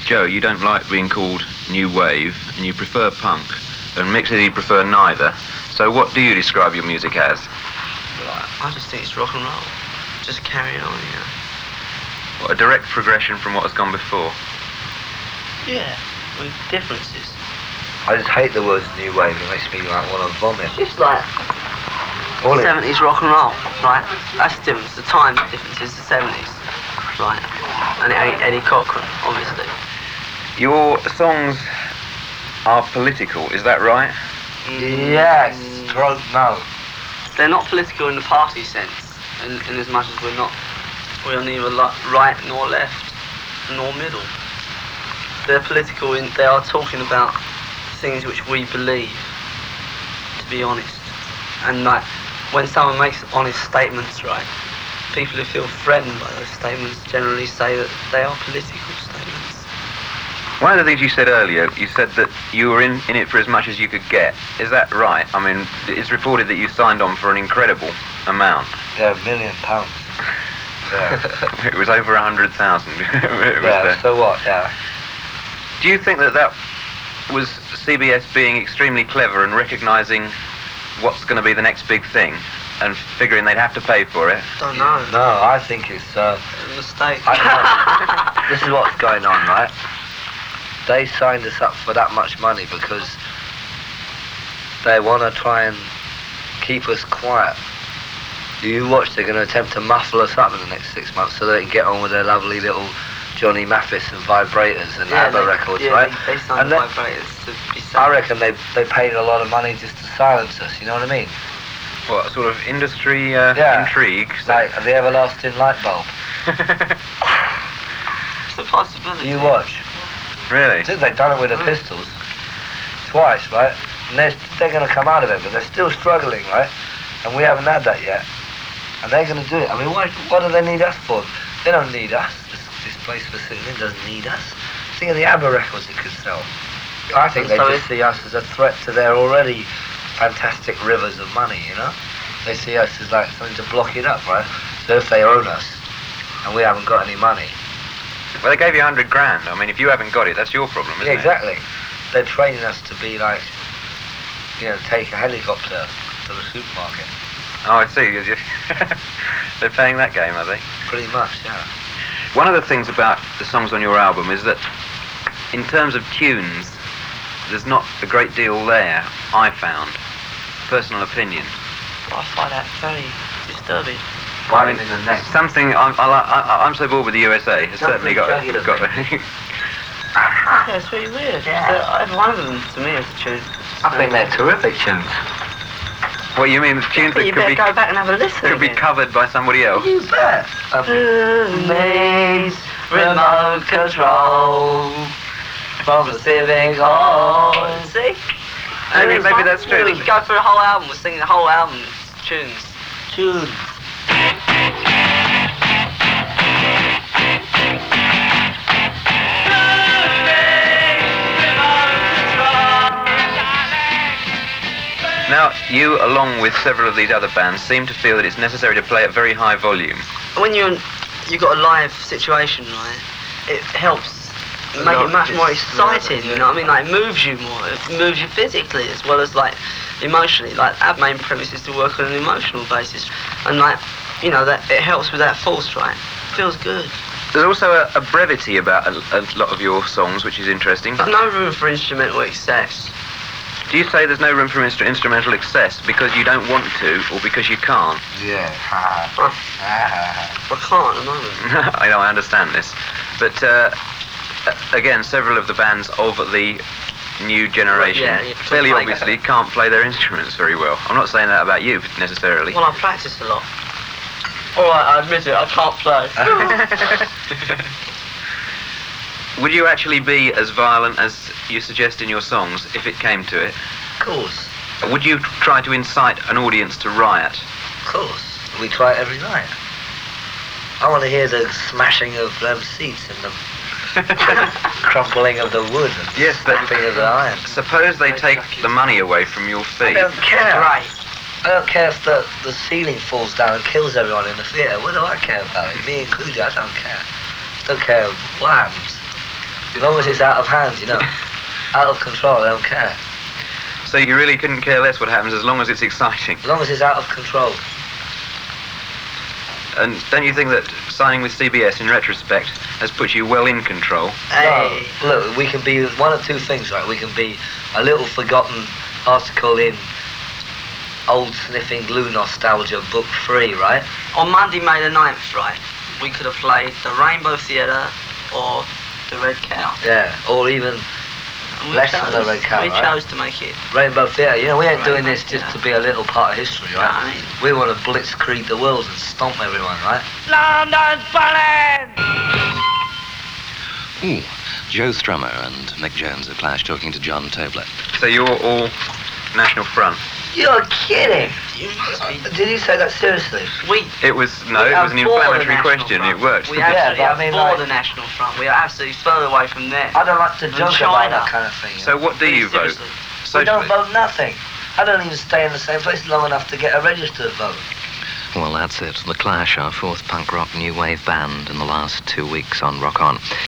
Joe, you don't like being called new wave, and you prefer punk, and Mick says you prefer neither. So what do you describe your music as? I just think it's rock and roll. Just carrying on, you know. What, a direct progression from what has gone before? Yeah, with differences. I just hate the words new wave. It makes me like want to vomit. It's just like 70s rock and roll, right? That's the difference. The time difference is the 70s, right? And it ain't Eddie Cochran, obviously. Your songs are political, is that right? Yes, stroke no. They're not political in the party sense, in as much as we're neither right nor left, nor middle. They're political in they are talking about things which we believe, to be honest. And like, when someone makes honest statements, right, people who feel threatened by those statements generally say that they are political statements. One of the things you said earlier, you said that you were in it for as much as you could get. Is that right? I mean, it's reported that you signed on for an incredible amount. Yeah, £1 million. Yeah. It was over 100,000. Yeah, so what, yeah. Do you think that was CBS being extremely clever and recognising what's going to be the next big thing and figuring they'd have to pay for it? Don't know. No, I think it's a mistake. This is what's going on, right? They signed us up for that much money because they want to try and keep us quiet. You watch, they're going to attempt to muffle us up in the next 6 months so they can get on with their lovely little Johnny Mathis and Vibrators and ABBA records, right? They signed Vibrators to be safe. I reckon they paid a lot of money just to silence us, you know what I mean? What, sort of industry intrigue? Like the everlasting light bulb. It's a possibility. You watch. Really? Since they've done it with the Pistols twice, right? And they're going to come out of it, but they're still struggling, right? And we haven't had that yet. And they're going to do it. I mean, what do they need us for? They don't need us. This place for sitting in doesn't need us. Think of the ABBA records it could sell. I think they just see us as a threat to their already fantastic rivers of money, you know? They see us as like something to block it up, right? So if they own us, and we haven't got any money... Well, they gave you 100 grand. I mean, if you haven't got it, that's your problem, isn't it? Yeah, exactly. They're training us to be like, you know, take a helicopter to the supermarket. Oh, I see. They're playing that game, are they? Pretty much, yeah. One of the things about the songs on your album is that, in terms of tunes, there's not a great deal there, I found. Personal opinion. I find that very disturbing. I mean, something, I'm so bored with the USA, it's certainly got Yeah, it's really weird. Yeah. Every one of them, to me, is a tune. I think they're terrific tunes. What, you mean the tunes that You better go back and have a listen. could be covered by somebody else? You bet. Who needs remote control from the civic hall? See? Maybe that's true. We could go through a whole album. We're singing the whole album. Tunes. Tunes. Now, you, along with several of these other bands, seem to feel that it's necessary to play at very high volume. When you've got a live situation, right, it helps make it much more exciting, you know what I mean? Like, it moves you more. It moves you physically as well as, like, emotionally. Like, our main premise is to work on an emotional basis. And, like, you know, that it helps with that force, right? It feels good. There's also a brevity about a lot of your songs, which is interesting. There's no room for instrumental excess. Do you say there's no room for instrumental excess because you don't want to, or because you can't? Yeah. I can't at the moment. I know, I understand this. But, again, several of the bands of the new generation clearly, obviously, can't play their instruments very well. I'm not saying that about you, necessarily. Well, I practice a lot. Alright, I admit it, I can't play. Would you actually be as violent as you suggest in your songs if it came to it? Of course. Would you try to incite an audience to riot? Of course. We try it every night. I want to hear the smashing of seats and the crumbling of the wood and snapping of the iron. Suppose they take the money away from your feet. I don't care. Right. I don't care if the ceiling falls down and kills everyone in the theatre. What do I care about it? Me included, I don't care. Don't care what happens. As long as it's out of hand, you know. Out of control, I don't care. So you really couldn't care less what happens as long as it's exciting. As long as it's out of control. And don't you think that signing with CBS in retrospect has put you well in control? Hey. No, look, we can be one of two things, right? We can be a little forgotten article in old sniffing glue nostalgia book 3, right? On Monday, May the 9th, right, we could have played the Rainbow Theatre or the Red Cow. Yeah, or even And we less than the Red Cow, We right? chose to make it. Rainbow Theatre. You know, we ain't doing Rainbow this just Theatre. to be a little part of history, right? Yeah, I mean- We want to blitzkrieg the world and stomp everyone, right? Ooh, Joe Strummer and Mick Jones of Clash talking to John Tobler. So you're all National Front. You're kidding! You must be. Did you say that seriously? It was an We are for the inflammatory National question. Front. It worked. We Yeah, absolutely but I are mean, for like- the National Front. We are absolutely further away from them. I don't like to And joke about China. that kind of thing. So what do you vote? Seriously. we don't Socialist? vote nothing. I don't even stay in the same place long enough to get a registered vote. Well, that's it. The Clash, our fourth punk rock new wave band in the last 2 weeks on Rock On.